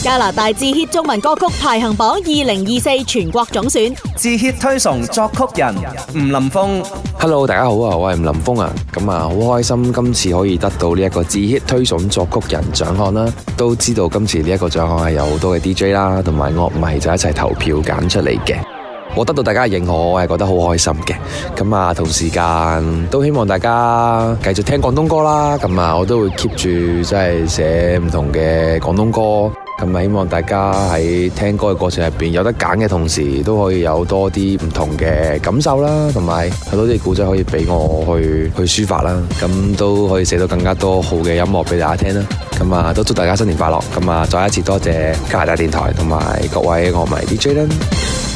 加拿大至 hit 中文歌曲排行榜2024全國總選， 致 hit 推崇作曲人吳林峰。 Hello， 大家好啊，我係吳林峰啊。咁啊，好開心今次可以得到呢一個致 hit 推崇作曲人獎項啦。都知道今次呢一個獎項係有好多嘅 DJ 啦，同埋樂迷就一齊投票揀出嚟嘅。我得到大家嘅認可，我係覺得好開心嘅。咁啊，同時間都希望大家繼續聽廣東歌啦。咁啊，我都會 keep 住即係寫唔同嘅廣東歌。咁啊，希望大家喺聽歌嘅過程入邊有得揀嘅同時，都可以有多啲唔同嘅感受啦，同埋有多啲故仔可以俾我去抒發啦。咁都可以寫到更加多好嘅音樂俾大家聽啦。咁啊，都祝大家新年快樂。咁啊，再一次多謝加拿大電台同埋各位樂迷 DJ 啦。